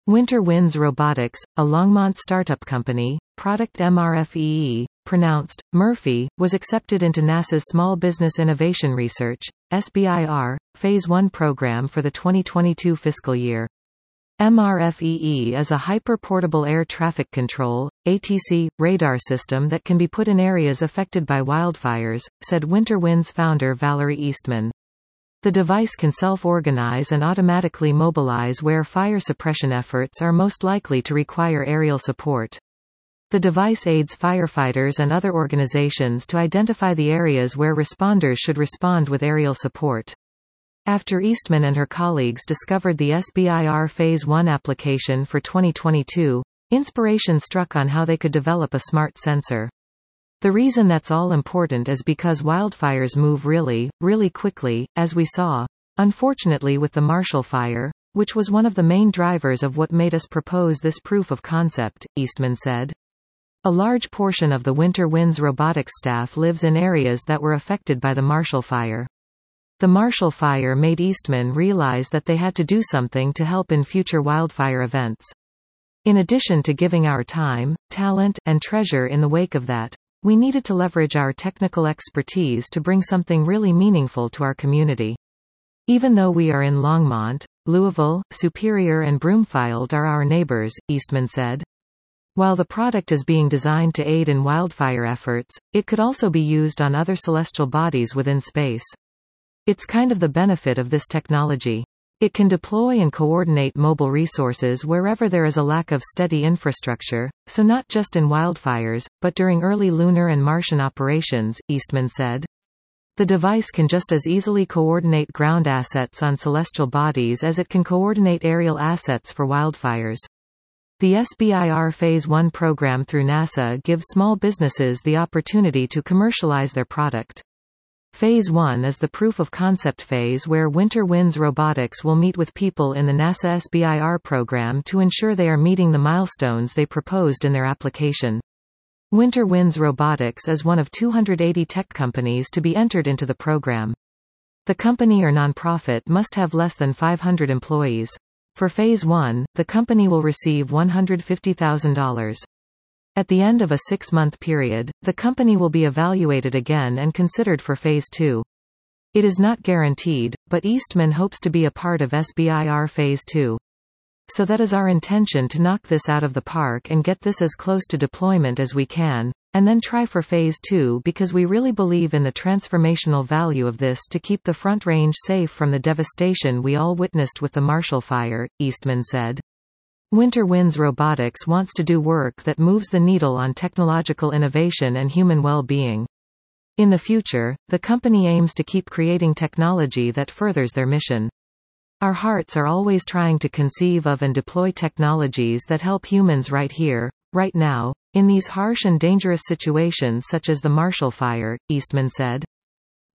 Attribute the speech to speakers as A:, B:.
A: Winter Winds Robotics, a Longmont startup company, product MRFEE, pronounced Murphy, was accepted into NASA's Small Business Innovation Research (SBIR) Phase 1 program for the 2022 fiscal year. MRFEE is a hyper-portable air traffic control (ATC) radar system that can be put in areas affected by wildfires, said Winter Winds founder Valerie Eastman. The device can self-organize and automatically mobilize where fire suppression efforts are most likely to require aerial support. The device aids firefighters and other organizations to identify the areas where responders should respond with aerial support. After Eastman and her colleagues discovered the SBIR Phase 1 application for 2022, inspiration struck on how they could develop a smart sensor. The reason that's all important is because wildfires move really quickly, as we saw, unfortunately with the Marshall Fire, which was one of the main drivers of what made us propose this proof of concept, Eastman said. A large portion of the Winter Winds robotics staff lives in areas that were affected by the Marshall Fire. The Marshall Fire made Eastman realize that they had to do something to help in future wildfire events. In addition to giving our time, talent, and treasure in the wake of that, we needed to leverage our technical expertise to bring something really meaningful to our community. Even though we are in Longmont, Louisville, Superior and Broomfield are our neighbors, Eastman said. While the product is being designed to aid in wildfire efforts, it could also be used on other celestial bodies within space. It's kind of the benefit of this technology. It can deploy and coordinate mobile resources wherever there is a lack of steady infrastructure, so not just in wildfires, but during early lunar and Martian operations, Eastman said. The device can just as easily coordinate ground assets on celestial bodies as it can coordinate aerial assets for wildfires. The SBIR Phase 1 program through NASA gives small businesses the opportunity to commercialize their product. Phase 1 is the proof of concept phase where Winter Winds Robotics will meet with people in the NASA SBIR program to ensure they are meeting the milestones they proposed in their application. Winter Winds Robotics is one of 280 tech companies to be entered into the program. The company or nonprofit must have less than 500 employees. For Phase 1, the company will receive $150,000. At the end of a 6-month period, the company will be evaluated again and considered for Phase 2. It is not guaranteed, but Eastman hopes to be a part of SBIR Phase 2. So that is our intention, to knock this out of the park and get this as close to deployment as we can, and then try for Phase 2 because we really believe in the transformational value of this to keep the Front Range safe from the devastation we all witnessed with the Marshall Fire, Eastman said. Winter Winds Robotics wants to do work that moves the needle on technological innovation and human well-being. In the future, the company aims to keep creating technology that furthers their mission. Our hearts are always trying to conceive of and deploy technologies that help humans right here, right now, in these harsh and dangerous situations such as the Marshall Fire, Eastman said.